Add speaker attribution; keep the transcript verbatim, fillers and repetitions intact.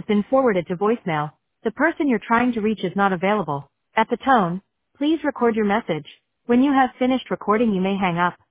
Speaker 1: been forwarded to voicemail. The person you're trying to reach is not available. At the tone, please record your message. When you have finished recording, you may hang up.